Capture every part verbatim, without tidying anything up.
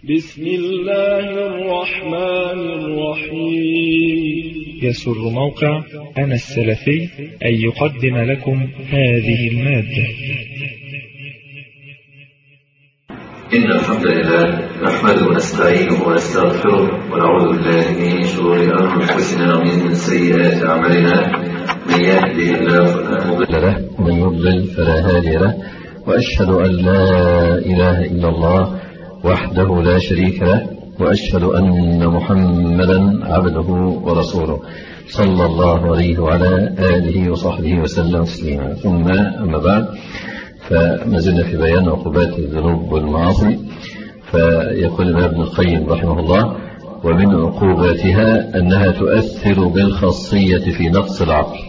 بسم الله الرحمن الرحيم. يسر موقع أنا السلفي أن يقدم لكم هذه المادة. إن الحمد لله نحمده ونستعينه ونستغفره ونعوذ بالله من شرور أنفسنا ومن سيئات أعمالنا. من يهده الله فلا مضل له ومن يضلل فلا هادي له، وأشهد أن لا إله إلا الله وحده لا شريك له، وأشهد أن محمدا عبده ورسوله صلى الله عليه وعلى آله وصحبه وسلم تسليما. ثم أما بعد، فما زلنا في بيان عقوبات الذنوب والمعاصي. فيقول الإمام ابن القيم رحمه الله: ومن عقوباتها أنها تؤثر بالخاصية في نقص العقل،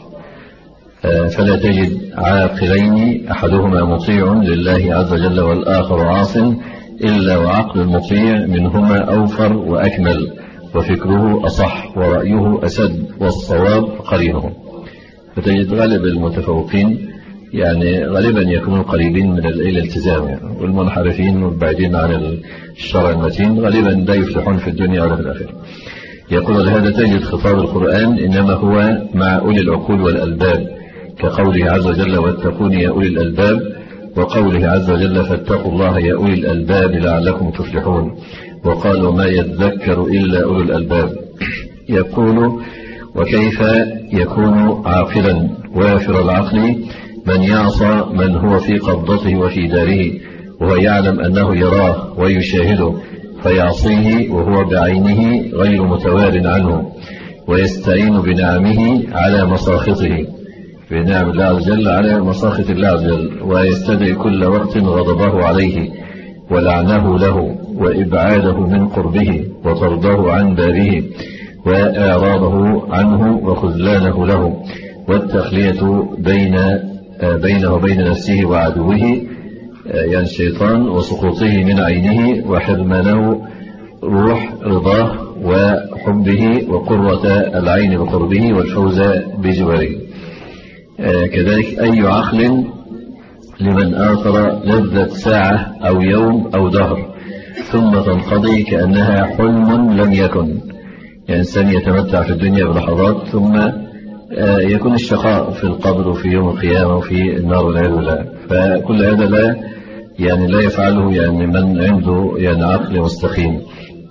فلا تجد عاقلين أحدهما مطيع لله عز وجل والآخر عاص إلا وعقل المطيع منهما أوفر وأكمل، وفكره أصح ورأيه أسد والصواب قرينه. فتجد غالب المتفوقين يعني غالبا يكونوا قريبين من الالتزام، يعني والمنحرفين والبعيدين عن الشرع المتين غالبا لا يفلحون في الدنيا ولا في الآخرة. يقول: لهذا تجد خطاب القرآن إنما هو مع أولي العقول والألباب، كقوله عز وجل: واتقون يا أولي الألباب، وقوله عز وجل: فاتقوا الله يا أولي الألباب لعلكم تفلحون. وقالوا: ما يذكر إلا أولي الألباب. يقول: وكيف يكون عاقلا وافر العقل من يعصى من هو في قبضته وفي داره وهو يعلم أنه يراه ويشاهده، فيعصيه وهو بعينه غير متوار عنه، ويستعين بنعمه على مساخطه، بنعم الله عز وجل على مساخط الله عز وجل، ويستدعي كل وقت غضبه عليه ولعنه له وإبعاده من قربه وطرده عن بابه وإعراضه عنه وخذلانه له، والتخلية بين بينه وبين نفسه وعدوه يعني الشيطان، وسقوطه من عينه وحرمانه روح رضاه وحبه وقرة العين بقربه والفوز بجواره. كذلك أي عقل لمن آثر لذة ساعة أو يوم أو دهر ثم تنقضي كأنها حلم لم يكن، يعني إنسان يتمتع في الدنيا بلحظات ثم يكون الشقاء في القبر وفي يوم القيامة وفي النار والعياذ بالله. فكل هذا لا يعني لا يفعله يعني من عنده يعني عقل مستقيم.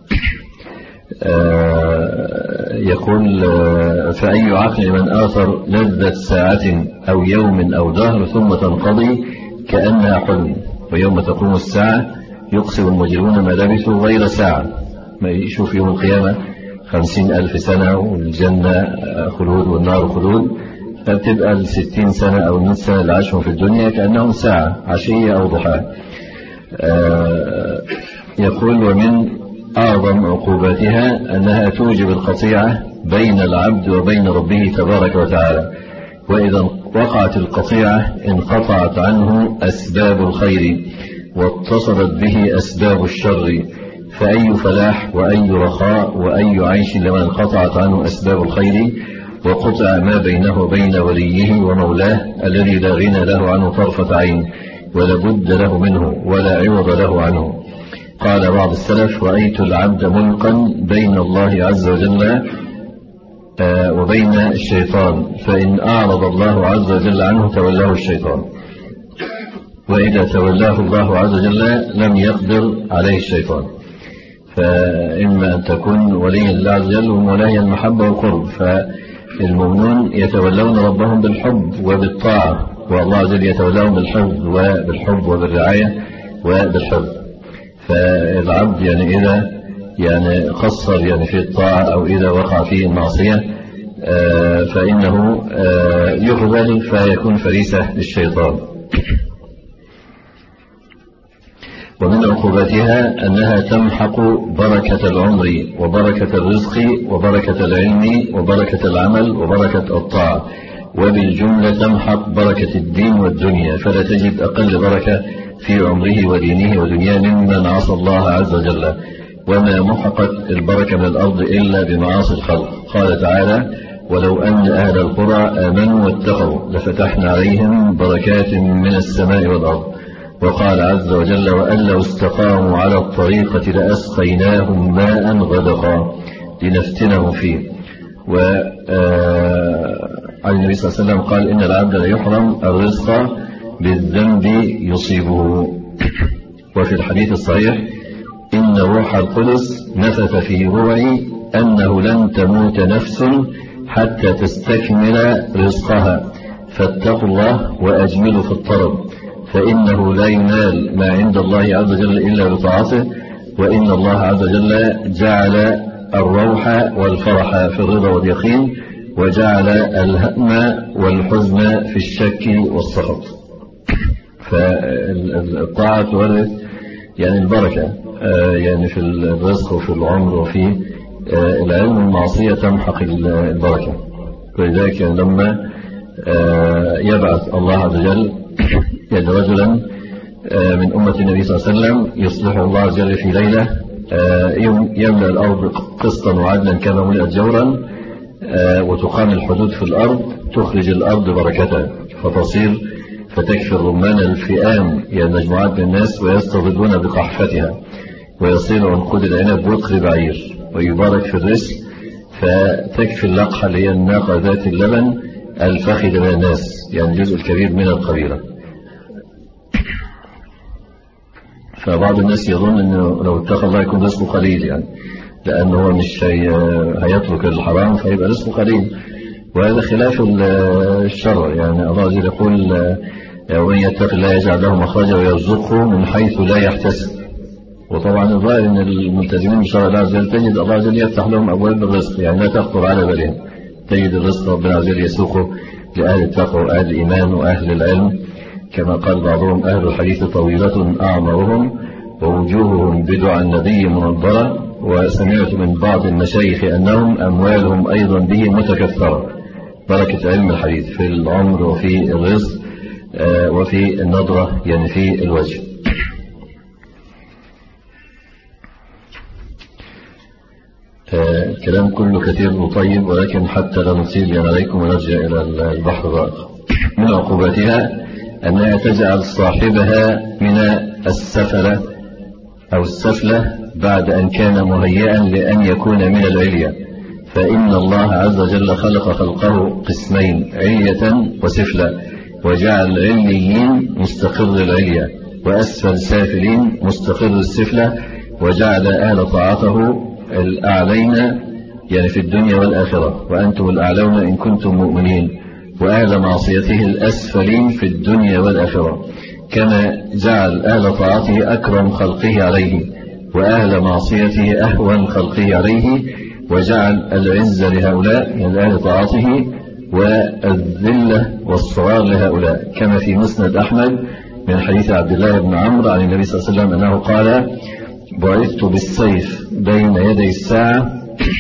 يقول: فأي عقل من آثر لذة ساعة أو يوم أو دهر ثم تنقضي كأنها حلم، ويوم تقوم الساعة يقسم المجرمون ما لبثوا غير ساعة. ما يشوف يوم القيامة خمسين ألف سنة والجنة خلود والنار خلود، فبتبقى الستين سنة أو المئة سنة اللي عاشهم في الدنيا كأنهم ساعة عشية أو ضحاها. يقول: ومن أعظم عقوباتها أنها توجب القطيعة بين العبد وبين ربه تبارك وتعالى، وإذا وقعت القطيعة انقطعت عنه أسباب الخير واتصلت به أسباب الشر، فأي فلاح وأي رخاء وأي عيش لمن انقطعت عنه أسباب الخير وقطع ما بينه وبين وليه ومولاه الذي لا غنى له عنه طرفة عين ولا بد له منه ولا عوض له عنه. قال بعض السلف: رأيت العبد ملقا بين الله عز وجل وبين الشيطان، فإن أعرض الله عز وجل عنه تولاه الشيطان، وإذا تولاه الله عز وجل لم يقدر عليه الشيطان. فإما أن تكون وليا لله عز وجل ومولاي المحبة والقرب، فالمؤمنون يتولون ربهم بالحب وبالطاعة، والله عز وجل يتولاهم بالحفظ وبالحب وبالرعاية وبالحفظ. فالعبد يعني إذا يعني قصر يعني في الطاعة أو إذا وقع في المعصية فإنه يخذل فيكون فريسة للشيطان. ومن عقوباتها أنها تمحق بركة العمر وبركة الرزق وبركة العلم وبركة العمل وبركة الطاعة، وبالجملة تمحق بركة الدين والدنيا، فلا تجد أقل بركة في عمره ودينه ودنياه ممن عصى الله عز وجل. وما محقت البركة من الأرض إلا بمعاصي الخلق. قال تعالى: ولو أن أهل القرى آمنوا واتقوا لفتحنا عليهم بركات من السماء والأرض وقال عز وجل وأن لو استقاموا على الطريقة لأسقيناهم ماء غدقا لنفتنهم فيه. وعن النبي صلى الله عليه وسلم قال إن العبد لا يحرم الرزق بالذنب يصيبه. وفي الحديث الصحيح إن روح القدس نفث في روعي أنه لن تموت نفس حتى تستكمل رزقها فاتقوا الله وأجملوا في الطلب فإنه لا ينال ما عند الله عز وجل إلا بطاعته وإن الله عز وجل جعل الروح والفرح في الرضا واليقين وجعل الهم والحزن في الشك والسخط. فالطاعة تورث يعني البركة يعني في الرزق وفي العمر وفي العلم. المعصية تمحق البركة. ولذلك لما يبعث الله عز وجل يعني رجلا من أمة النبي صلى الله عليه وسلم يصلحه الله عز وجل في ليلة يملأ الأرض قسطا وعدلا كما ملئت جورا وتقام الحدود في الأرض تخرج الأرض بركتها فتصير فتكفي الرمان الفئام يعني مجموعات من الناس ويستظلون بقحفتها ويصير عنقود العنب وقر بعير ويبارك في الرزق فتكفي اللقحة اللي هي الناقة ذات اللبن الفخذ من الناس يعني الجزء الكبير من القبيلة. فبعض الناس يظن أنه لو اتقى الله يكون رزقه قليل يعني لأنه هو مش هيترك الحرام فيبقى رزقه قليل وهذا خلاف الشرع. يعني الله عز وجل يقول ومن يتق الله يجعل له مخرجا ويرزقه من حيث لا يحتسب. وطبعا الظاهر ان الملتزمين بشرع الله عز وجل تجد الله عز وجل يفتح لهم ابواب الرزق يعني لا تخطر على بالهم. تجد الرزق ربنا عز وجل يسوقه لأهل التقوى وأهل الإيمان وأهل العلم كما قال بعضهم أهل الحديث طويلة أعمارهم ووجوههم بدع النبي منضرة. وسمعت من بعض المشايخ أنهم أموالهم أيضا به متكثرة. بركة علم الحديث في العمر وفي الرزق وفي النظرة يعني في الوجه. الكلام كله كثير وطيب ولكن حتى لا نطيل عليكم ونرجع إلى البحر الرائق. من عقوباتها أنها تجعل صاحبها من السفلة أو السفلة بعد أن كان مهيئا لأن يكون من العلية. فإن الله عز وجل خلق خلقه قسمين علية وسفلة وجعل العليين مستقر العلية وأسفل سافلين مستقر السفلة وجعل أهل طاعته الأعلين يعني في الدنيا والآخرة وأنتم الأعلون إن كنتم مؤمنين وأهل معصيته الأسفلين في الدنيا والآخرة كما جعل أهل طاعته أكرم خلقه عليه وأهل معصيته أهون خلقه عليه وجعل العزة لهؤلاء يعني أهل طاعته والذلة والصغار لهؤلاء كما في مسند أحمد من حديث عبد الله بن عمرو عن النبي صلى الله عليه وسلم أنه قال بعثت بالسيف بين يدي الساعة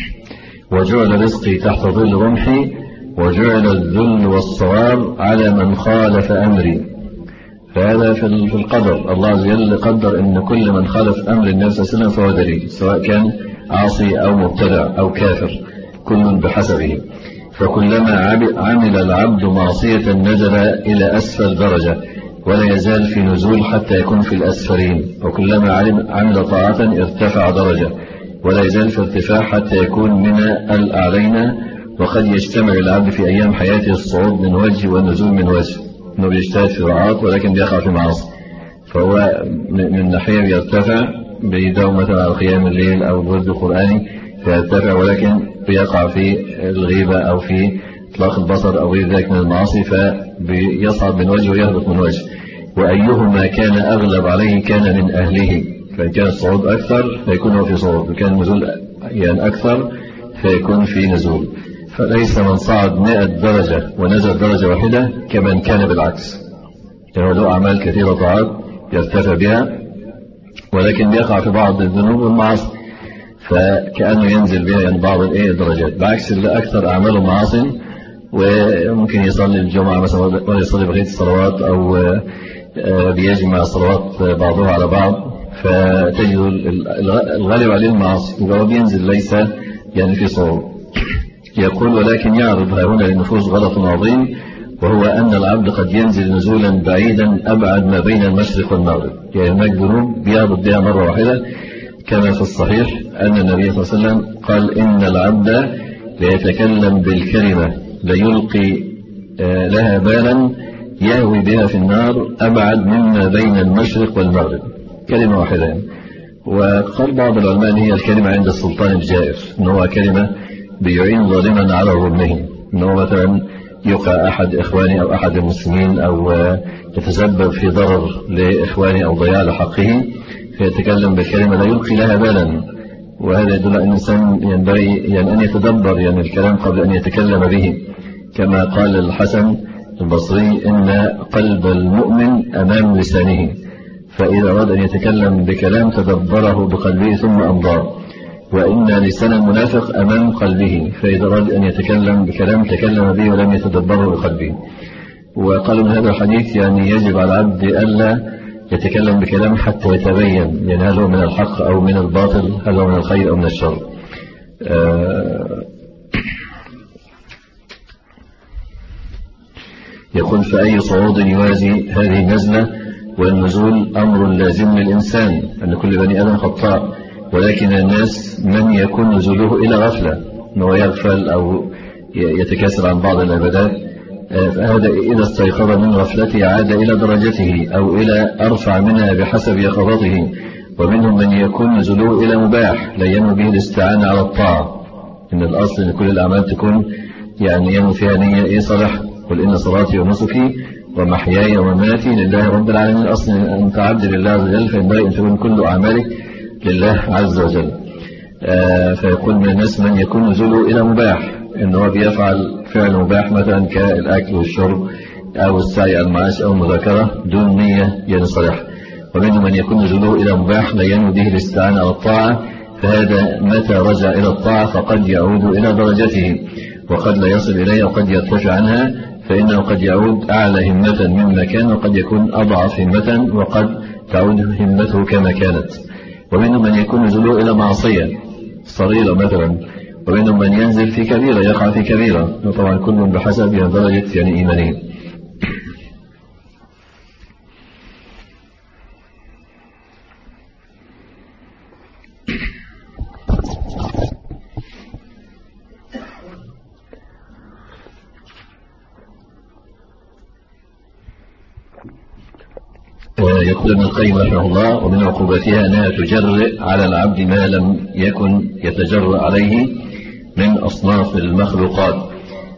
وجعل رزقي تحت ظل رمحي وجعل الذل والصغار على من خالف أمري. فهذا في القدر الله عز وجل قدر أن كل من خالف أمر النبي صلى الله عليه وسلم فهو دليل سواء كان عاصي أو مبتدع أو كافر كل بحسبه. فكلما عمل العبد معصية نزل إلى أسفل درجة ولا يزال في نزول حتى يكون في الأسفلين وكلما عمل طاعة ارتفع درجة ولا يزال في ارتفاع حتى يكون من الأعلين. وقد يجتمع العبد في أيام حياته الصعود من وجه والنزول من وجه أنه بيجتهد في طاعات ولكن بيقع في معاصي فهو من ناحية يرتفع بيداوم مثلا على قيام الليل أو الورد القرآني فيرتفع ولكن بيقع في الغيبة أو في إطلاق البصر أو غير ذلك من المعاصي فبيصعد من وجه ويهبط من وجه. وأيهما كان أغلب عليه كان من أهله فإن كان الصعود أكثر فيكون هو في صعود وكان النزول يعني أكثر فيكون في نزول. فليس من صعد مئة درجة ونزل درجة واحدة كمن كان بالعكس يعني له أعمال كثيرة طاعات يرتفع بها ولكن بيقع في بعض الذنوب والمعاصي فكأنه ينزل بها يعني بعض الدرجات بعكس اللي أكثر أعماله معاصي وممكن يصلي الجمعة مثلا ولا يصلي بقية الصلوات أو بيجمع الصلوات بعضها على بعض فتجد الغالب عليه المعاصي وهو بينزل ليس يعني في صعود. يقول ولكن يعرض هنا للنفوس غلط عظيم وهو أن العبد قد ينزل نزولا بعيدا أبعد ما بين المشرق والمغرب، يعني هناك جنوب بيهبط بها مرة واحدة، كما في الصحيح أن النبي صلى الله عليه وسلم قال إن العبد ليتكلم بالكلمة ليلقي لها بالا يهوي بها في النار أبعد مما بين المشرق والمغرب، كلمة واحدة. وقال بعض العلماء أن هي الكلمة عند السلطان الجائر، أنه هو كلمة بيعين ظالما على ظلمه، أنه مثلا يقع أحد إخواني أو أحد المسلمين أو يتسبب في ضرر لإخواني أو ضياع لحقه، فيتكلم بالكلمة لا يلقي لها بالا. وهذا يدل أن الإنسان ينبغي يعني أن يتدبر يعني الكلام قبل أن يتكلم به، كما قال الحسن البصري إن قلب المؤمن أمام لسانه، فإذا أراد أن يتكلم بكلام تدبره بقلبه ثم أمضاه، وإن لسان المنافق أمام قلبه، فإذا أراد أن يتكلم بكلام تكلم به ولم يتدبره بقلبه. وقالوا من هذا الحديث يعني يجب على العبد ألا يتكلم بكلام حتى يتبين يعني هل هو من الحق أو من الباطل، هل هو من الخير أو من الشر. آه يقول فأي صعود يوازي هذه النزلة والنزول أمر لازم للإنسان، أن كل بني آدم خطاء، ولكن الناس من يكون نزوله إلى غفلة، أنه يغفل أو يتكاسل عن بعض العبادات، فهذا إذا استيقظ من غفلته عاد إلى درجته أو إلى أرفع منها بحسب يقظته. ومنهم من يكون نزوله إلى مباح لا ينوي به الاستعانة على الطاعة، إن الأصل أن كل الأعمال تكون يعني ينوي فيها نية إيه صالح، قل إن صلاتي ونسكي ومحياي ومماتي لله رب العالمين. الأصل أن تعبد لله عز وجل، فينبغي أن تكون كل أعمالك لله عز وجل. آه فيكون من الناس من يكون نزوله إلى مباح، إنه بيفعل فعل مباح مثلا كالأكل والشرب أو السعي على المعاش أو المذاكرة دون نية ينصلح. ومنهم من يكون نزوله إلى مباح لا ينوي به الاستعانة على الطاعة، فهذا متى رجع إلى الطاعة فقد يعود إلى درجته وقد لا يصل إليها وقد يرتفع عنها، فإنه قد يعود أعلى همة مما كان وقد يكون أضعف همة وقد تعود همته كما كانت. ومنهم من يكون نزوله إلى معصية صغيرة مثلا، ومنهم من ينزل في كبيرة يقع في كبيرة، وطبعا كل بحسب درجة يعني إيمانه. يقول ابن القيم رحمه الله ومن عقوبتها أنها تجرئ على العبد ما لم يكن يتجرأ عليه من أصناف المخلوقات،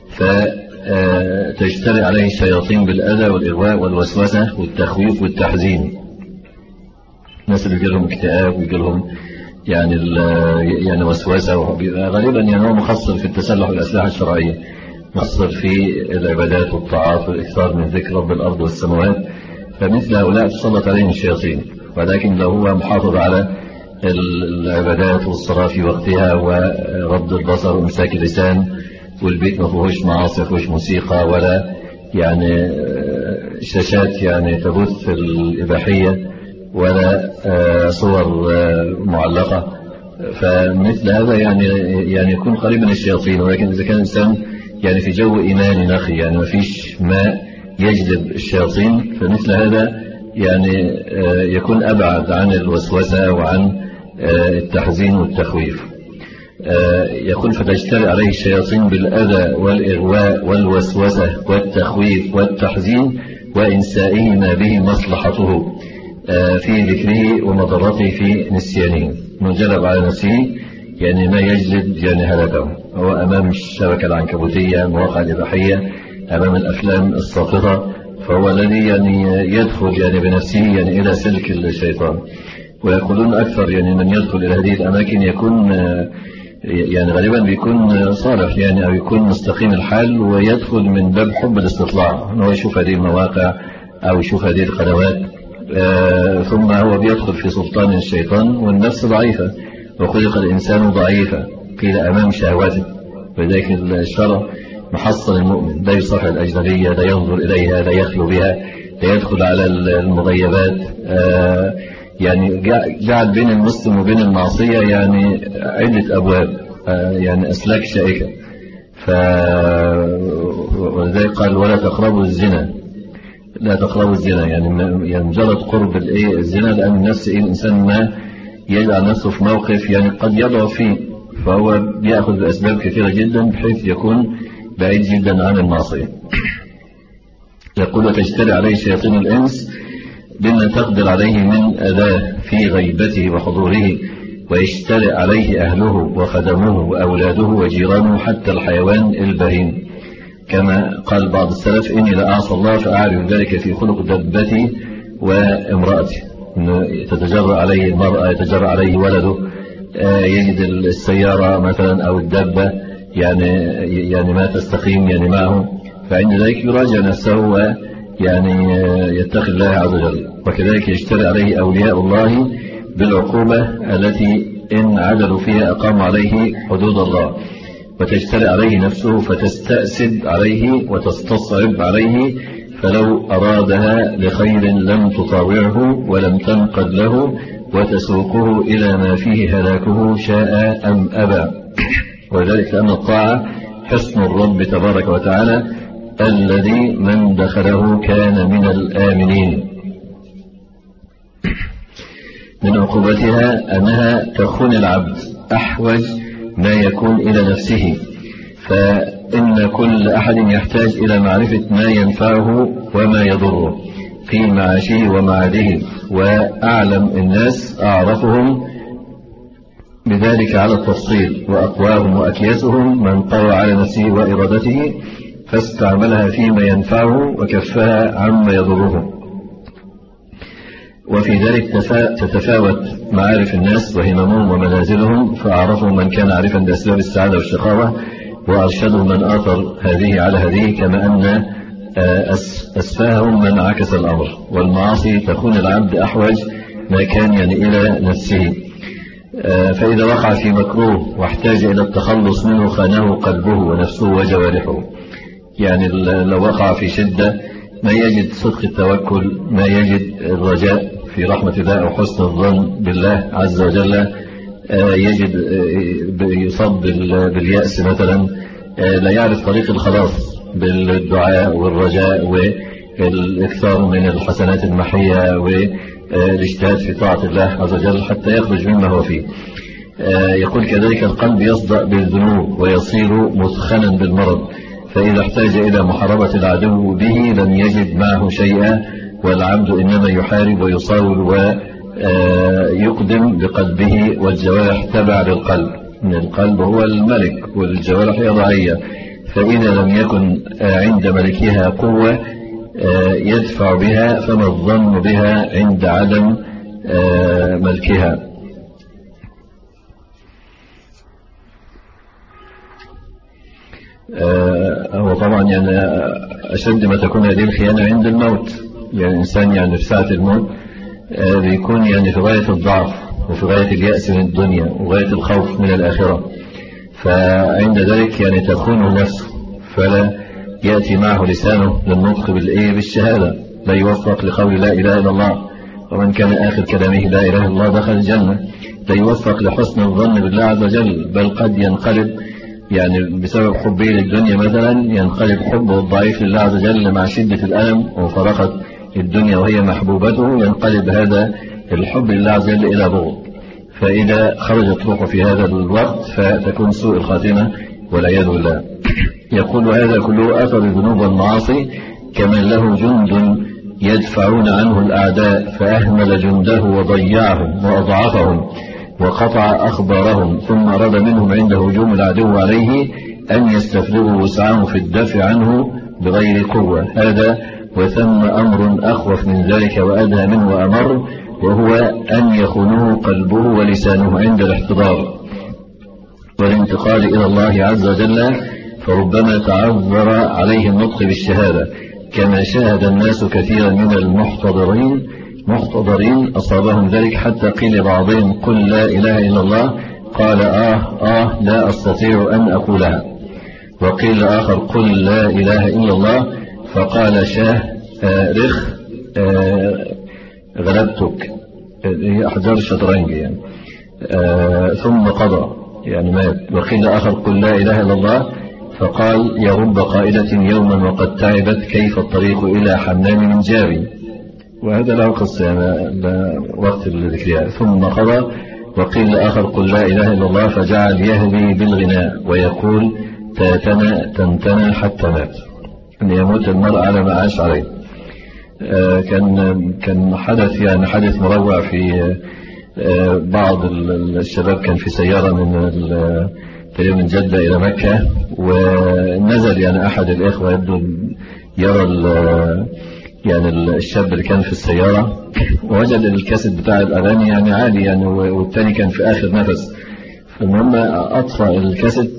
فتجترئ عليه الشياطين بالأذى والإغواء والوسوسة والتخويف والتحزين. الناس اللي يجيلهم اكتئاب ويجيلهم يعني يعني وسوسة، غالبا يعني هو مخصص في التسلح والأسلحة الشرعية، مخصص في العبادات والطاعات والإكثار من ذكر رب الأرض والسماوات، فمثل هؤلاء تسلط عليهم الشياطين. ولكن لو هو محافظ على العبادات والصلاة في وقتها ورد البصر وامساك اللسان، والبيت ما فيهوش معاصي، ما فيهوش موسيقى ولا يعني شاشات يعني تبث الإباحية ولا صور معلقة، فمثل هذا يعني يعني يكون قريب من الشياطين. ولكن إذا كان الإنسان يعني في جو إيماني نقي يعني ما فيش ماء يجذب الشياطين، فمثل هذا يعني يكون أبعد عن الوسوسة وعن التحزين والتخويف. يقول فتجترئ عليه الشياطين بالأذى والإغواء والوسوسة والتخويف والتحزين وإنسائه ما به مصلحته في ذكره ومضرته في نسيانه، منجلب على نفسه يعني ما يجلب يعني هلكه. هو أمام الشبكة العنكبوتية، المواقع الإباحية، أمام الأفلام الساقطة، فهو الذي يعني يدخل يعني بنفسه يعني إلى سلك الشيطان. ويقولون أكثر يعني من يدخل إلى هذه الأماكن يكون يعني غالبا بيكون صالح يعني أو يكون مستقيم الحال، ويدخل من باب حب الاستطلاع، أنه يشوف هذه المواقع أو يشوف هذه القنوات، آه ثم هو بيدخل في سلطان الشيطان، والنفس ضعيفة وخلق الإنسان ضعيفا قيل أمام شهواته. فذلك الشرع محصن المؤمن، لا يصافح الأجنبية، لا ينظر إليها، لا يخلو بها، لا يدخل على المغيبات، آه يعني جعل بين المسلم وبين المعصية يعني عدة أبواب، آه يعني أسلاك شائكة. ف ولذلك قال ولا تقربوا الزنا، لا تقربوا الزنا، يعني يعني مجرد قرب الايه الزنا، لأن النفس إيه الإنسان ما يجعل نفسه في موقف يعني قد يضعف فيه، فهو بيأخذ بأسباب كثيرة جدا بحيث يكون بعيد جدا عن المعصية. يقول وتجتري عليه شياطين الإنس بما تقدر عليه من أذاه في غيبته وحضوره، ويجترئ عليه أهله وخدمه وأولاده وجيرانه حتى الحيوان البهيم، كما قال بعض السلف إني لأعصى الله فأعرف ذلك في خلق دبتي وامرأتي، تتجرأ عليه المرأة، يتجرأ عليه ولده، يجد السيارة مثلا أو الدبة يعني يعني ما تستقيم يعني معه، فعند ذلك يراجع نفسه ويعني يتقي الله عز وجل. وكذلك يجترئ عليه أولياء الله بالعقوبة التي إن عدلوا فيها أقاموا عليه حدود الله، وتجترئ عليه نفسه فتستأسد عليه وتستصعب عليه، فلو أرادها لخير لم تطاوعه ولم تنقد له وتسوقه إلى ما فيه هلاكه شاء أم أبى. وذلك لأن الطاعة حصن الرب تبارك وتعالى الذي من دخله كان من الآمنين. من عقوبتها أنها تخون العبد أحوج ما يكون إلى نفسه، فإن كل أحد يحتاج إلى معرفة ما ينفعه وما يضره في معاشه ومعاده، وأعلم الناس أعرفهم بذلك على التفصيل، وأقواهم وأكياسهم من طوى على نفسه وإرادته فاستعملها فيما ينفعه وكفها عما يضره. وفي ذلك تتفاوت معارف الناس وهممهم ومنازلهم، فأعرفهم من كان عارفا بأسباب السعادة والشقاوة، وأرشدهم من آثر هذه على هذه، كما أن أسفاهم من عكس الأمر. والمعاصي تخون العبد أحوج ما كان يعني إلى نفسه، فإذا وقع في مكروه واحتاج إلى التخلص منه خانه قلبه ونفسه وجوارحه، يعني لو وقع في شدة ما يجد صدق التوكل، ما يجد الرجاء في رحمة الله وحسن الظن بالله عز وجل، يجد يصاب باليأس مثلا، لا يعرف طريق الخلاص بالدعاء والرجاء والإكثار من الحسنات المحية والاجتهاد في طاعة الله عز وجل حتى يخرج مما هو فيه. يقول كذلك القلب يصدأ بالذنوب ويصير مثخنا بالمرض، فإذا احتاج إلى محاربة العدو به لم يجد معه شيئا، والعبد إنما يحارب ويصاول ويقدم بقلبه، والجوارح تبع للقلب، من القلب هو الملك والجوارح هي رعية، فإذا لم يكن عند ملكها قوة يدفع بها فما الظن بها عند عدم ملكها. هو طبعا يعني أشد ما تكون هذه الخيانة عند الموت، يعني الإنسان يعني في ساعة الموت بيكون يعني في غاية الضعف وفي غاية اليأس من الدنيا وغاية الخوف من الآخرة، فعند ذلك يعني تخونه نفسه، فلا يأتي معه لسانه للنطق بالإيه بالشهادة، لا يوفق لقول لا إله إلا الله، ومن كان آخر كلامه لا إله إلا الله دخل الجنة، لا يوفق لحسن الظن بالله عز وجل، بل قد ينقلب يعني بسبب حبه للدنيا مثلا ينقلب حبه الضعيف لله عز وجل مع شدة الألم وفرقت الدنيا وهي محبوبته، ينقلب هذا الحب لله عز وجل إلى بغض، فإذا خرجت روحه في هذا الوقت فتكون سوء الخاتمة والعياذ بالله. يقول هذا كله أثر الذنوب والمعاصي، كمن له جند يدفعون عنه الأعداء فأهمل جنده وضيعهم وأضعفهم وقطع أخبارهم، ثم أراد منهم عند هجوم العدو عليه أن يستفرغوا وسعهم في الدفع عنه بغير قوة. هذا وثم أمر أخوف من ذلك وأدهى منه وأمر، وهو أن يخونه قلبه ولسانه عند الاحتضار والانتقال إلى الله عز وجل، فربما تعذر عليه النطق بالشهادة، كما شاهد الناس كثيرا من المحتضرين محتضرين أصابهم ذلك، حتى قيل بعضهم قل لا إله إلا الله، قال آه آه لا أستطيع أن أقولها، وقيل آخر قل لا إله إلا الله، فقال شاه آه رخ آه غلبتك، هي أحجار الشطرنج يعني، آه ثم قضى يعني مات. وقيل آخر قل لا إله إلا الله، فقال يا رب قائلة يوما وقد تعبت كيف الطريق إلى حمام من جاري. وهذا له قصة يعني وقت الذكريات. ثم قضى وقيل لآخر قل لا إله إلا الله فجعل يهدي بالغناء ويقول تاتنا تنتنى حتى مات، أن يموت المرء على ما عاش عليه. آه كان كان حدث يعني حدث مروع في آه بعض الشباب كان في سيارة من تقريبا من جدة إلى مكة، ونزل يعني أحد الإخوة يبدو يرى يعني الشاب اللي كان في السيارة ووجد الكاسيت بتاع الأغاني يعني عادي يعني، والتاني كان في آخر نفس. فالمهم أطفأ الكاسيت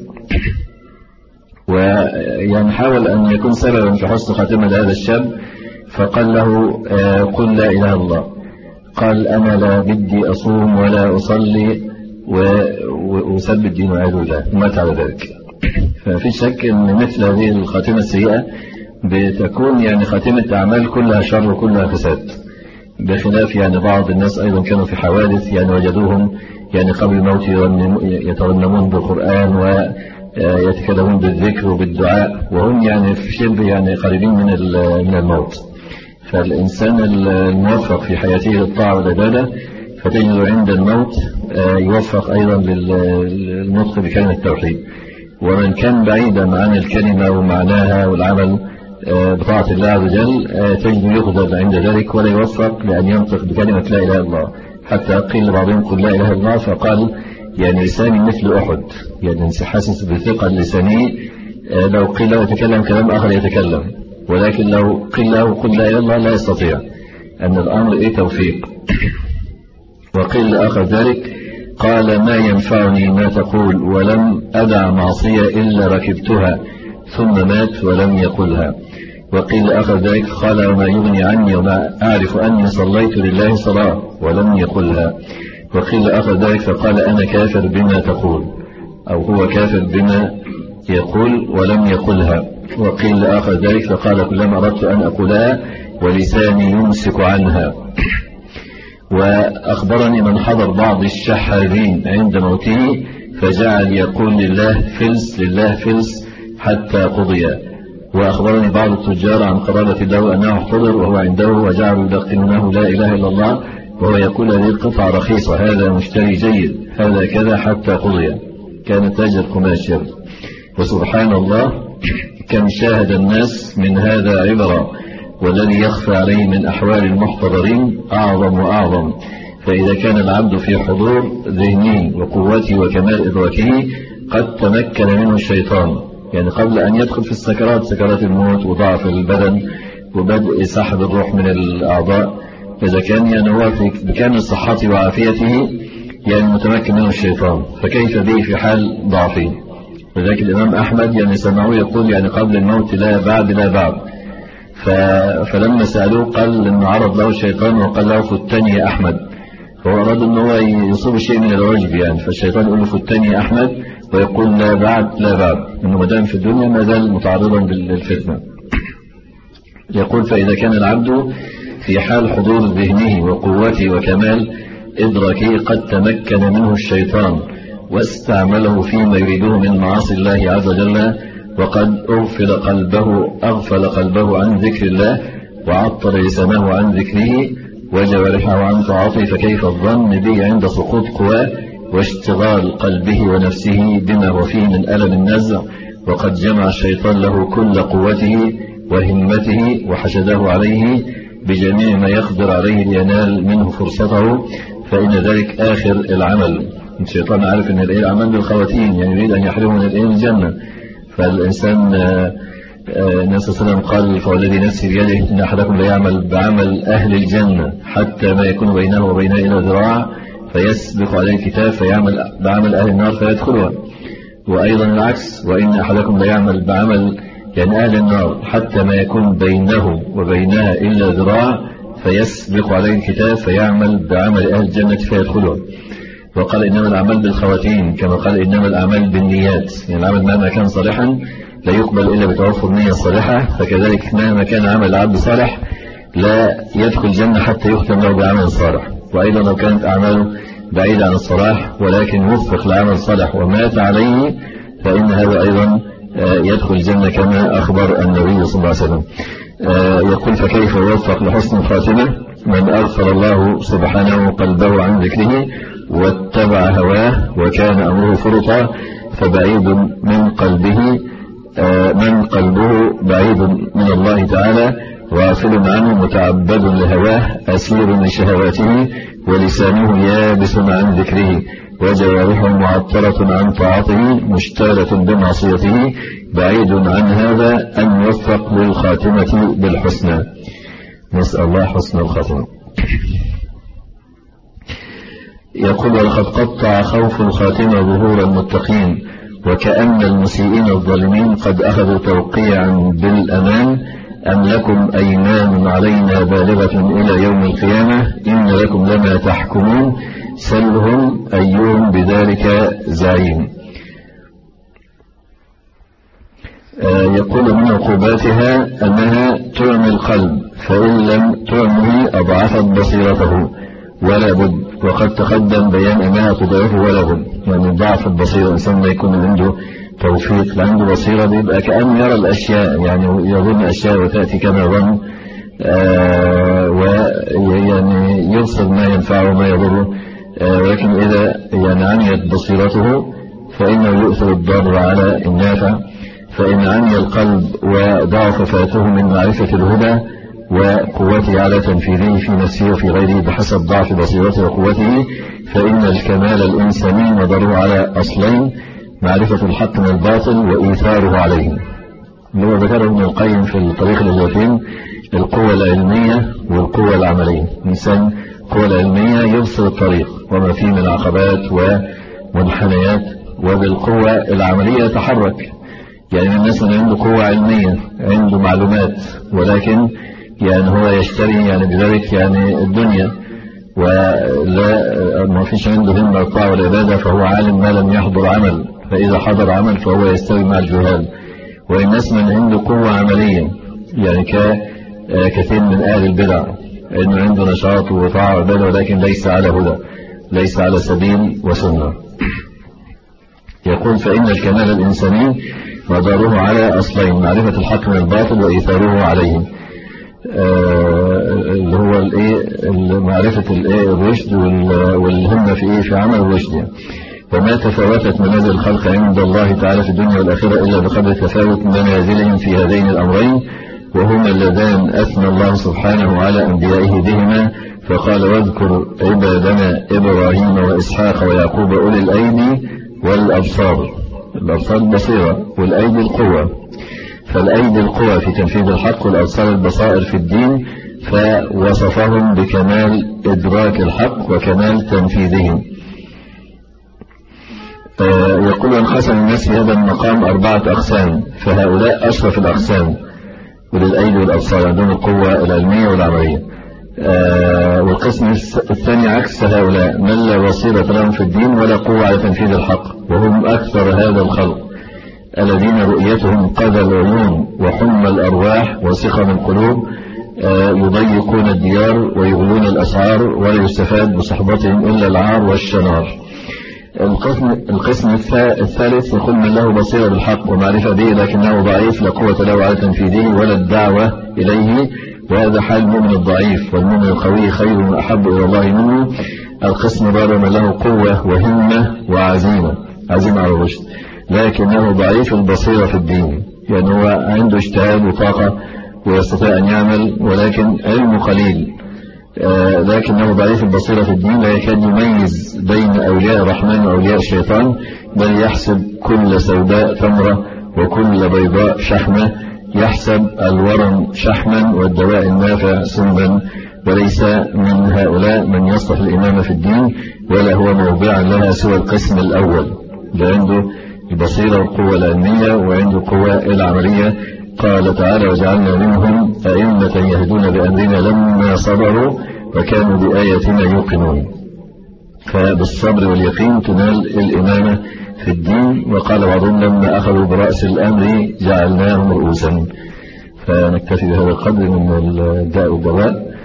ويعني حاول أن يكون سببا في حسن خاتمة لهذا الشاب، فقال له قل لا إله إلا الله. قال أنا لا بدي أصوم ولا أصلي وأسب الدين وعيد الله، مات على ذلك. ففي شك أن مثل هذه الخاتمة السيئة بتكون يعني خاتمة أعمال كلها شر وكلها فساد، بخلاف يعني بعض الناس أيضا كانوا في حوادث يعني وجدوهم يعني قبل الموت يترنمون بالقرآن ويتكلمون بالذكر وبالدعاء وهم يعني في شبه يعني قريبين من من الموت. فالإنسان الموفق في حياته للطاعة والعبادة فتجد عند الموت يوفق أيضا للنطق بكلمة التوحيد. ومن كان بعيدا عن الكلمة ومعناها والعمل بطاعة الله عز وجل تجد يخذل عند ذلك ولا يوفق لأن ينطق بكلمة لا إله إلا الله. حتى قيل لبعضهم قل لا إله إلا الله فقال يعني لساني مثل أحد، يعني حاسس بثقة لساني، لو قيل له يتكلم كلام آخر يتكلم، ولكن لو قيل له قل لا إله إلا الله لا يستطيع، أن الأمر إيه توفيق. وقيل لآخر ذلك قال ما ينفعني ما تقول ولم أدع معصية إلا ركبتها، ثم مات ولم يقلها. وقيل لآخر ذلك قال وما يغني عني وما أعرف أني صليت لله صلاة ولم يقلها. وقيل لآخر ذلك فقال أنا كافر بما تقول، أو هو كافر بما يقول ولم يقلها. وقيل لآخر ذلك فقال كلما أردت أن أقولها ولساني يمسك عنها. وأخبرني من حضر بعض الشحاذين عند موته فجعل يقول لله فلس لله فلس حتى قضي. وأخبرني بعض التجار عن قرابة الله أنه احتضر وهو عنده وجعلوا يلقنونه لا إله إلا الله وهو يقول هذه القطعة رخيصة، هذا مشتري جيد، هذا كذا حتى قضي. كان تاجر قماش. وسبحان الله كم شاهد الناس من هذا عبرة، والذي يخفى عليه من أحوال المحتضرين أعظم وأعظم. فإذا كان العبد في حضور ذهنه وقوته وكمال إدراكه قد تمكن منه الشيطان، يعني قبل أن يدخل في السكرات سكرات الموت وضعف البدن وبدء سحب الروح من الأعضاء، إذا كان يعني هو في بكامل صحته وعافيته يعني متمكن منه الشيطان، فكيف به في حال ضعفه؟ لذلك الإمام أحمد يعني سمعوه يقول يعني قبل الموت لا بعد لا بعد. فلما سألوه قال إنه عرض له الشيطان وقال له فتني يا أحمد، فهو أراد أنه هو يصيب شيء من العجب يعني، فالشيطان يقول له فتني يا أحمد ويقول لا بعد لا بعد، إنه مدام في الدنيا ما زال متعرضا للفتنة. يقول فإذا كان العبد في حال حضور ذهنه وقوته وكمال إدراكه قد تمكن منه الشيطان واستعمله فيما يريده من معاصي الله عز وجل، وقد أغفل قلبه أغفل قلبه عن ذكر الله وعطل لسانه عن ذكره وجوارحه عن طاعته، فكيف الظن به عند سقوط قواه واشتغال قلبه ونفسه بما هو فيه من ألم النزع، وقد جمع الشيطان له كل قوته وهمته وحشده عليه بجميع ما يقدر عليه لينال منه فرصته، فإن ذلك آخر العمل. الشيطان عارف أن العمل بالخواتيم، يعني يريد أن يحرمه من الجنة. فالإنسان النبي صلى الله عليه وسلم قال فوالذي نفسي بيده إن أحدكم لا يعمل بعمل أهل الجنة حتى ما يكون بينه وبينها إلى ذراع فيسبق عليه الكتاب فيعمل بعمل أهل النار فيدخلها. وأيضا العكس، وإن أحدكم لا يعمل بعمل يعني أهل النار حتى ما يكون بينه وبينها إلا ذراع فيسبق عليه الكتاب فيعمل بعمل أهل الجنة فيدخلها. وقال إنما الأعمال بالخواتيم، كما قال إنما الأعمال بالنيات، يعني العمل مهما كان صالحا لا يقبل إلا بتوفر نية صالحة، فكذلك مهما كان عمل العبد صالح لا يدخل الجنة حتى يختم له بعمل صالح. وأيضا لو كانت أعماله بعيدة عن الصلاح ولكن وفق لعمل صالح ومات عليه فإن هذا أيضا يدخل الجنة كما أخبر النبي صلى الله عليه وسلم. يقول فكيف يوفق لحسن الخاتمة من أغفر الله سبحانه قلبه عن ذكره واتبع هواه وكان أمره فرطا، فبعيد من قلبه من قلبه بعيد من الله تعالى، غافل عنه متعبد لهواه، أسير لشهواته، ولسانه يابس عن ذكره، وجوارحه معطلة عن طاعته، مشتالة بمعصيته، بعيد عن هذا أن يوفق للخاتمة بالحسنى. نسأل الله حسن الخاتمة. يقول ولقد قطع خوف الخاتمة ظهور المتقين، وكأن المسيئين الظالمين قد أخذوا توقيعا بالأمان، أم لكم أيمان علينا بالغة إلى يوم القيامة، إن لكم لما تحكمون، سلهم أيهم بذلك زعيم. يقول من عقوباتها أنها تعمي القلب، فإن لم تعمه أضعفت بصيرته ولا بد، وقد تقدم بيان أنها تضعفه ولا بد. يعني ضعف البصيرة، الإنسان ما يكون عنده توفيق، عنده بصيرة بيبقى كأنه يرى الأشياء، يعني يظن أشياء وتأتي كما ظن، آه ويعني يرصد ما ينفعه وما يضره، آه ولكن إذا يعني عميت بصيرته فإنه يؤثر الضار على النافع. فإن عمي القلب وضعف فاته من معرفة الهدى وقوته على تنفيذه في نفسه وفي غيره بحسب ضعف بصيرته وقوته، فإن الكمال الإنساني مداره على أصلين: معرفة الحق من الباطل وإيثاره عليه. اللي هو ذكره ابن القيم في الطريق لليقين: القوة العلمية والقوة العملية. الإنسان القوة العلمية يبصر الطريق وما فيه من عقبات ومنحنيات، وبالقوة العملية يتحرك. يعني الناس اللي عنده قوة علمية، عنده معلومات، ولكن يعني هو يشتري يعني بذلك يعني الدنيا، ولا ما فيش عنده همة الطاعة والعبادة، فهو عالم ما لم يحضر عمل، فإذا حضر عمل فهو يستوي مع الجهال. والناس من عنده قوة عملية، يعني كثير من أهل البدع إنه عنده نشاط وطاعة وعبادة، ولكن ليس على هدى، ليس على سبيل وسنة. يقول فإن الكمال الإنساني مداره على أصلين: معرفة الحق من الباطل وإيثاره عليه، اللي هو الايه معرفة الايه الرشد والهمة في ايه في عمل الرشد. وما تفاوتت منازل الخلق عند الله تعالى في الدنيا والآخرة إلا بقدر تفاوت منازلهم في هذين الأمرين، وهما اللذان أثنى الله سبحانه على أنبيائه بهما، فقال: واذكر عبادنا إبراهيم وإسحاق ويعقوب أولي الأيدي والأبصار. الأبصار البصيرة، والأيدي القوة. فالأيدي القوى في تنفيذ الحق، والأبصار البصائر في الدين، فوصفهم بكمال إدراك الحق وكمال تنفيذه. يقول انقسم الناس في هذا المقام أربعة أقسام، فهؤلاء أشرف الأقسام، وللأيدي والأبصار عندهم القوة العلمية والعملية. والقسم الثاني عكس هؤلاء، من لا بصيرة لهم في الدين ولا قوة على تنفيذ الحق، وهم أكثر هذا الخلق، الذين رؤيتهم قذى العيون وحمى الأرواح وسقم القلوب، يضيقون الديار ويغلون الأسعار، ولا يستفاد بصحبتهم إلا العار والشنار. القسم, القسم الثالث يقول من له بصيرة بالحق ومعرفة به لكنه ضعيف، لا قوة له على تنفيذه ولا الدعوة إليه، وهذا حال المؤمن الضعيف، والمؤمن القوي خير وأحب إلى الله منه. القسم الرابع من له قوة وهمة وعزيمة، عزيمة على الرشد، لكنه ضعيف البصيرة في الدين، يعني هو عنده اجتهاد وطاقة ويستطيع أن يعمل، ولكن علمه قليل، آه لكنه ضعيف البصيرة في الدين، لا يكاد يميز بين أولياء الرحمن وأولياء الشيطان، بل يحسب كل سوداء تمرة وكل بيضاء شحمة، يحسب الورم شحما والدواء النافع سما، وليس من هؤلاء من يصلح الإمامة في الدين، ولا هو موضعا لها سوى القسم الأول، ده عنده البصيرة والقوة العلمية وعنده القوة العملية. قال تعالى: وجعلنا منهم أئمة يهدون بأمرنا لما صبروا وكانوا بآياتنا يوقنون. فبالصبر واليقين تنال الإمامة في الدين. وقال بعضهم: لما أخذوا برأس الأمر جعلناهم رؤوسا. فنكتفي بهذا القدر من الداء والدواء.